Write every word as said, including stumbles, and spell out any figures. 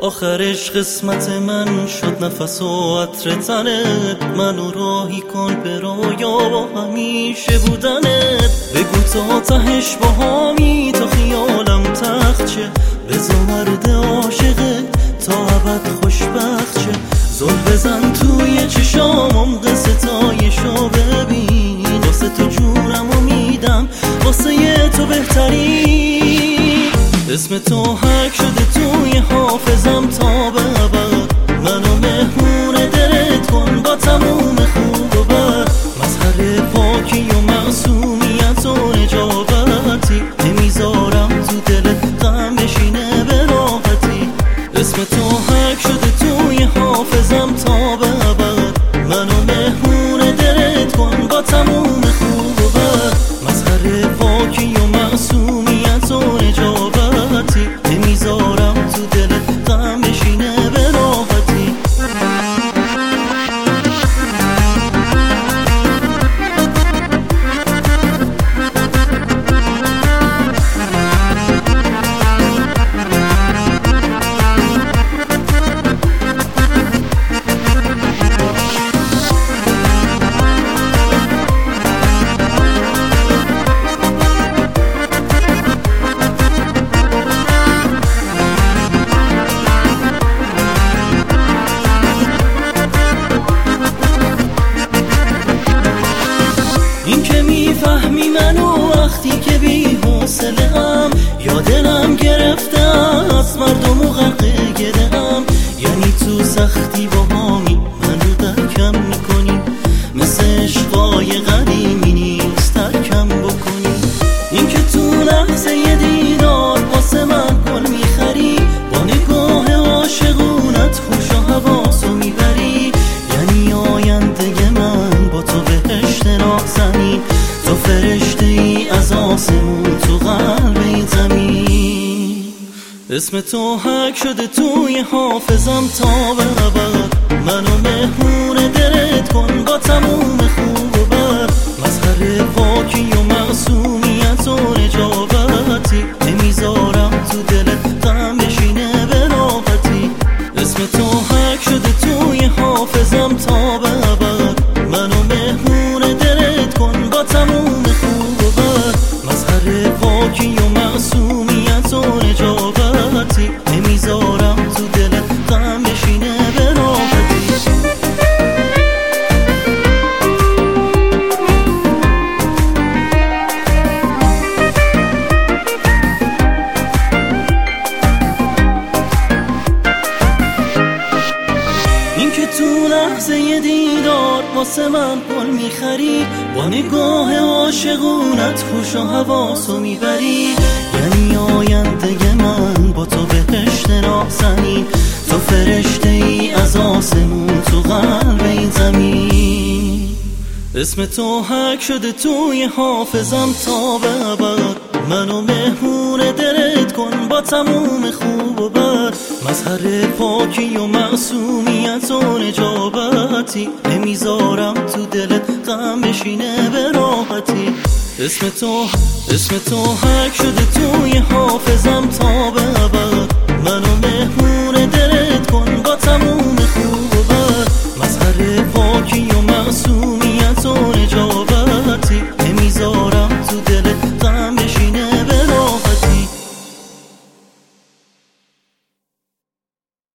آخرش قسمت من شد نفس و عطر تنت، منو راهی کن به رویا با همیشه بودنت. بگو تا تهش با هامی تا خیالم تخت شه، بزا مرد عاشقت تا ابد خوشبخت شه. زل بزن توی چشامم قصه تایشو ببین، واسه تو جونمو میدم واسه تو بهتری. اسم تو حک شده توی حافظم تا به ابد، منو مهمون دلت کن با تموم خوب و بد. مظهر پاکی و معصومیت و نجابتی، نمیذارم تو دلت غم بشینه به راحتی. اسم تو حک شده توی حافظم تا به ابد، منو مهمون دلت کن با تموم خوب و بد. مظهر پاکی و معصومیت و نجابتی، نمیذارم تو دلت غم بشینه به راحتی. این که میفهمی منو وقتی که بی حوصله ام، یا دلم گرفته از مردم و غرق گده ام. یعنی تو سختی با هامی منو درکم میکنی، مثل عشقای قدیمی نیست ترکم بکنی. این که تو لحظه یه دیدار واسه من گل میخری، با نگاه عاشقونت خوش و حواسو میبری. یعنی آینده من با تو بهشت نازنین، تو فرشته ای از آسمون تو قلب این زمین. اسم تو حک شده توی حافظم تا به ابد، منو مهمون دلت کن با تموم خوب و بد. مظهر پاکی و معصومیت و نجابتی، نمیذارم تو دلت غم بشینه به راحتی. اسم تو حک شده توی حافظم تا به ابد، منو مهمون دلت کن با تموم خوب و بد. مظهر پاکی و معصومیت و نجابتی، نمیذارم تو دلت غم بشینه به راحتی. این که تو لحظه یه دیدار واسه من گل میخری، با نگاه عاشقونت خوش و حواسو میبری. یعنی آینده من با تو بهشت نازنین، تو فرشته ای از آسمون تو قلب این زمین. اسم تو حک شده توی حافظم تا به ابد، منو مهمون دلت کن با تموم خوب و بد. مظهر پاکی و معصومیت و نجابتی، نمیذارم تو دلت غم بشینه به راحتی. اسم تو اسم تو حک شده توی